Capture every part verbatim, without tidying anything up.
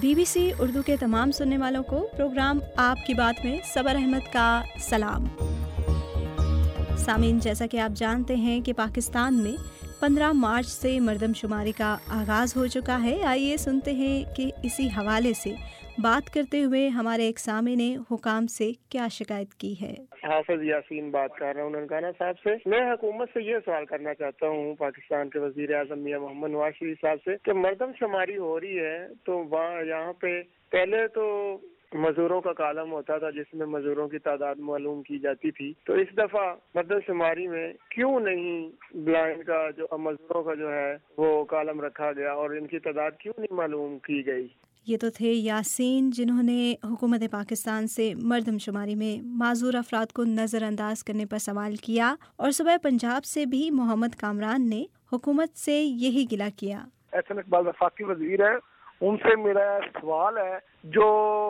Be B C Urdu کے تمام سننے والوں کو پروگرام آپ کی بات میں صبر احمد کا سلام۔ سامعین، جیسا کہ آپ جانتے ہیں کہ پاکستان میں پندرہ مارچ سے مردم شماری کا آغاز ہو چکا ہے۔ آئیے سنتے ہیں کہ اسی حوالے سے بات کرتے ہوئے ہمارے ایک سامع نے حکام سے کیا شکایت کی ہے۔ حافظ یاسین بات کر رہا ہوں ننکانہ صاحب سے۔ میں حکومت سے یہ سوال کرنا چاہتا ہوں پاکستان کے وزیر اعظم میاں محمد نواز شریف صاحب سے کہ مردم شماری ہو رہی ہے تو وہاں یہاں پہ پہلے تو مزدوروں کا کالم ہوتا تھا جس میں مزدوروں کی تعداد معلوم کی جاتی تھی، تو اس دفعہ مردم شماری میں کیوں نہیں بلائنڈ کا جو مزدوروں کا جو ہے وہ کالم رکھا گیا اور ان کی تعداد کیوں نہیں معلوم کی گئی؟ یہ تو تھے یاسین، جنہوں نے حکومت پاکستان سے مردم شماری میں معذور افراد کو نظر انداز کرنے پر سوال کیا، اور صوبہ پنجاب سے بھی محمد کامران نے حکومت سے یہی گلہ کیا۔ احسن اقبال وفاقی وزیر ہیں، ان سے میرا سوال ہے جو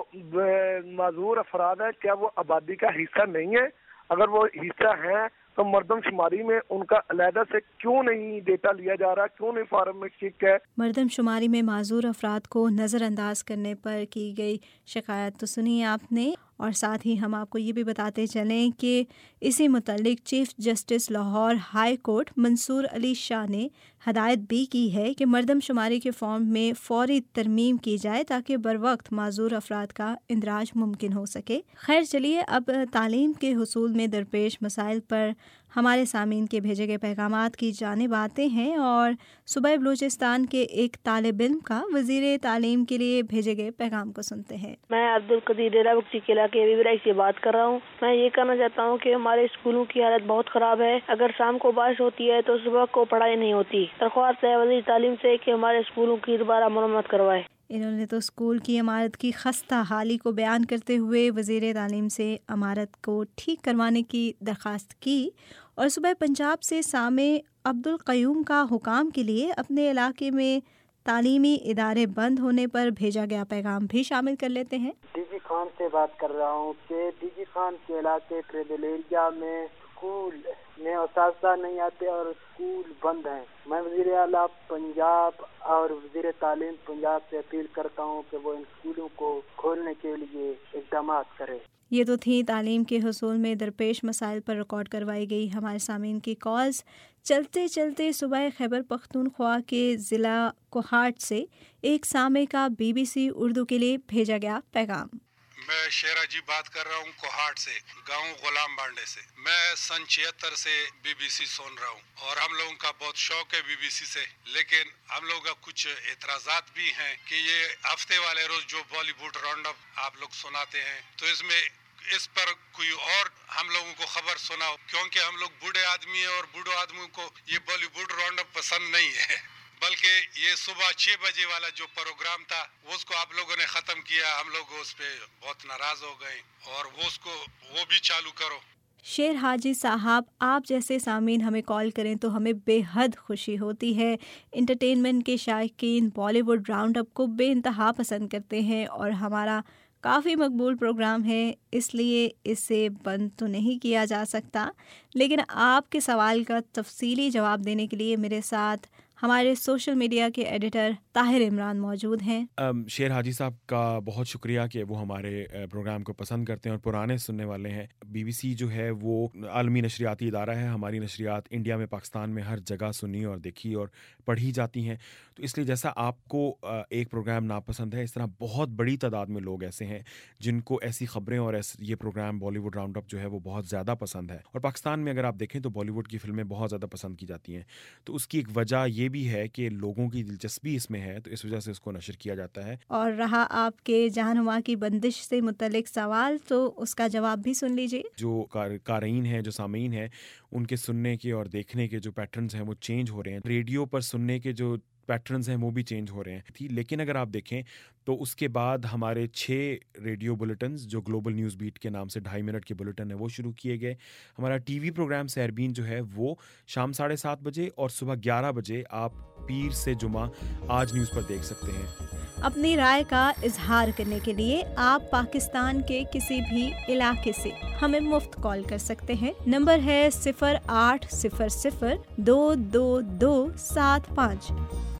معذور افراد ہے کیا وہ آبادی کا حصہ نہیں ہے؟ اگر وہ حصہ ہیں تو مردم شماری میں ان کا علیحدہ سے کیوں نہیں ڈیٹا لیا جا رہا، کیوں نہیں فارم میں ٹک ہے؟ مردم شماری میں معذور افراد کو نظر انداز کرنے پر کی گئی شکایت تو سنی آپ نے، اور ساتھ ہی ہم آپ کو یہ بھی بتاتے چلیں کہ اسی متعلق chief justice Lahore high court Mansoor Ali Shah نے ہدایت بھی کی ہے کہ مردم شماری کے فارم میں فوری ترمیم کی جائے تاکہ بروقت معذور افراد کا اندراج ممکن ہو سکے۔ خیر چلیے، اب تعلیم کے حصول میں درپیش مسائل پر ہمارے سامعین کے بھیجے گئے پیغامات کی جانب آتے ہیں، اور صوبہ بلوچستان کے ایک طالب علم کا وزیر تعلیم کے لیے بھیجے گئے پیغام کو سنتے ہیں۔ میں عبدالقدیر ڈیرہ بگٹی قلعہ کے ویورائی سے بات کر رہا ہوں۔ میں یہ کہنا چاہتا ہوں کہ ہمارے اسکولوں کی حالت بہت خراب ہے۔ اگر شام کو بارش ہوتی ہے تو صبح کو پڑھائی نہیں ہوتی۔ درخواست ہے وزیر تعلیم سے کہ ہمارے اسکولوں کی دوبارہ مرمت کروائے۔ انہوں نے تو اسکول کی عمارت کی خستہ حالی کو بیان کرتے ہوئے وزیر تعلیم سے عمارت کو ٹھیک کروانے کی درخواست کی، اور صوبہ پنجاب سے سامع عبدالقیوم کا حکام کے لیے اپنے علاقے میں تعلیمی ادارے بند ہونے پر بھیجا گیا پیغام بھی شامل کر لیتے ہیں۔ ڈی جی خان سے بات کر رہا ہوں کہ ڈی جی خان کے علاقے ٹریبل ایریا میں اسکول میں اساتذہ نہیں آتے اور اسکول بند ہیں۔ میں وزیر اعلیٰ پنجاب اور وزیر تعلیم پنجاب سے اپیل کرتا ہوں کہ وہ ان اسکولوں کو کھولنے کے لیے اقدامات کرے۔ یہ تو تھی تعلیم کے حصول میں درپیش مسائل پر ریکارڈ کروائی گئی ہمارے سامعین کی کالز۔ چلتے چلتے صوبہ خیبر پختونخوا کے ضلع کوہاٹ سے ایک سامع کا بی بی سی اردو کے لیے بھیجا گیا پیغام۔ میں شیرا جی بات کر رہا ہوں کوہاٹ سے، گاؤں غلام بانڈے سے۔ میں سن چھہتر سے بی بی سی سن رہا ہوں اور ہم لوگوں کا بہت شوق ہے بی بی سی سے، لیکن ہم لوگوں کا کچھ اعتراضات بھی ہیں کہ یہ ہفتے والے روز جو بالی ووڈ راؤنڈ اپ آپ لوگ سناتے ہیں تو اس میں اس پر کوئی اور ہم لوگوں کو خبر سناؤ، کیونکہ ہم لوگ بوڑھے آدمی ہیں اور بوڑھے آدمیوں کو یہ بالی ووڈ راؤنڈ اپ پسند نہیں ہے، بلکہ یہ صبح چھ بجے والا جو پروگرام تھا اس کو آپ لوگوں نے ختم کیا، ہم لوگ اس پہ بہت ناراض ہو گئے، اور وہ اس کو وہ بھی چالو کرو۔ شیر حاجی صاحب، آپ جیسے سامعین ہمیں کال کریں تو ہمیں بے حد خوشی ہوتی ہے۔ انٹرٹینمنٹ کے شائقین بالی ووڈ راؤنڈ اپ کو بے انتہا پسند کرتے ہیں، اور ہمارا کافی مقبول پروگرام ہے، اس لیے اسے بند تو نہیں کیا جا سکتا۔ لیکن آپ کے سوال کا تفصیلی جواب دینے کے لیے میرے ساتھ ہمارے سوشل میڈیا کے ایڈیٹر طاہر عمران موجود ہیں۔ شیر حاجی صاحب کا بہت شکریہ کہ وہ ہمارے پروگرام کو پسند کرتے ہیں اور پرانے سننے والے ہیں۔ بی بی سی جو ہے وہ عالمی نشریاتی ادارہ ہے، ہماری نشریات انڈیا میں پاکستان میں ہر جگہ سنی اور دیکھی اور پڑھی جاتی ہیں، تو اس لیے جیسا آپ کو ایک پروگرام ناپسند ہے، اس طرح بہت بڑی تعداد میں لوگ ایسے ہیں جن کو ایسی خبریں اور یہ program Bollywood round up جو ہے وہ بہت زیادہ پسند ہے، اور پاکستان میں اگر آپ دیکھیں تو بالی ووڈ کی فلمیں بہت زیادہ پسند کی جاتی ہیں، تو اس کی ایک وجہ یہ بھی ہے کہ لوگوں کی دلچسپی اس میں ہے، تو اس وجہ سے اس کو نشر کیا جاتا ہے۔ اور رہا آپ کے جہنما کی بندش سے متعلق سوال، تو اس کا جواب بھی سن لیجیے۔ جو قارئین ہیں، جو سامعین ہیں، ان کے سننے کے اور دیکھنے کے جو پیٹرنز ہیں وہ چینج ہو رہے ہیں، ریڈیو پر سننے کے جو پیٹرنز ہیں وہ بھی چینج ہو رہے ہیں، لیکن اگر آپ دیکھیں تو اس کے بعد ہمارے چھ ریڈیو بلیٹنز جو گلوبل نیوز بیٹ کے نام سے ڈھائی منٹ کے بلیٹن ہیں وہ شروع کیے گئے۔ ہمارا ٹی وی پروگرام سیربین جو ہے وہ شام ساڑھے سات بجے اور صبح گیارہ بجے آپ پیر سے جمعہ آج نیوز پر دیکھ سکتے ہیں۔ اپنی رائے کا اظہار کرنے کے لیے آپ پاکستان کے کسی بھی علاقے سے ہمیں مفت کال کر سکتے ہیں۔ نمبر ہے صفر آٹھ صفر صفر دو دو دو سات پانچ۔